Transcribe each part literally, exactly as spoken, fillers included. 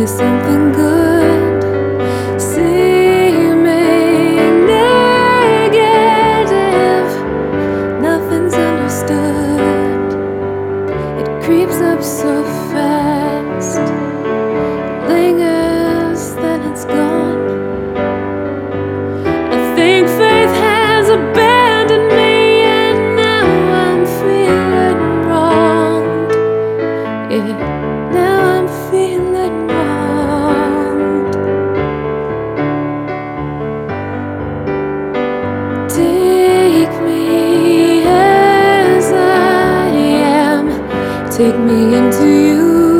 me something good, seeming negative. Nothing's understood. It creeps up so fast, lingers, then it's gone. I think faith has abandoned me, and now I'm feeling wronged. Yeah, now I'm feeling wronged. Take me as I am, take me into you.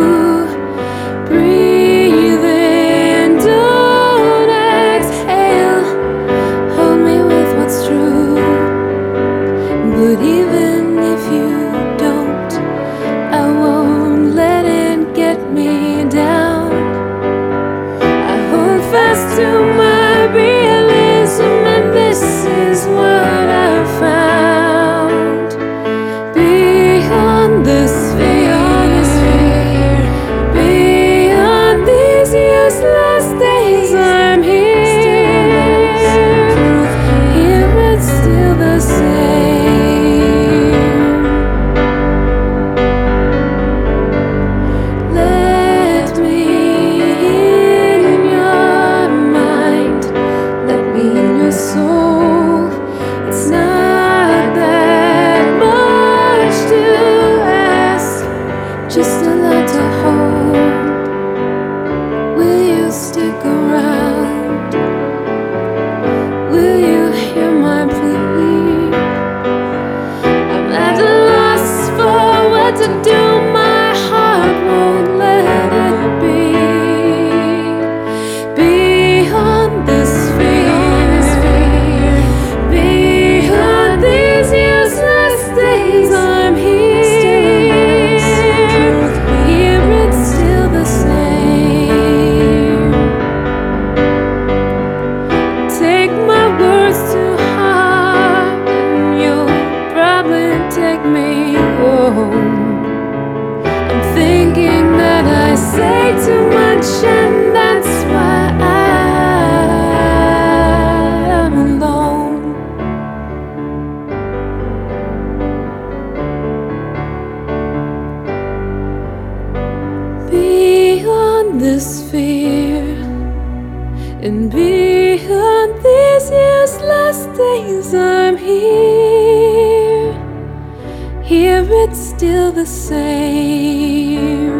Breathe in, don't exhale. Hold me with what's true. But even if you don't, I won't let it get me down. I hold fast to my realism, and this is what I found. Beyond this fear, beyond these useless days, I'm here. Here it's still the same. Let me in your mind, let me in your soul. It's not that much to ask, just a lot to hold. Will you stick around? Will you hear my plea? I'm at a loss for what to do. My heart won't let it be. Beyond this fear, beyond these useless days, I'm here. Here it's still the same. Take my words to heart, and you'll probably take me home. I'm thinking that I say too much, and that's why I'm alone. Beyond this fear, and beyond these useless days, I'm here. Here it's still the same.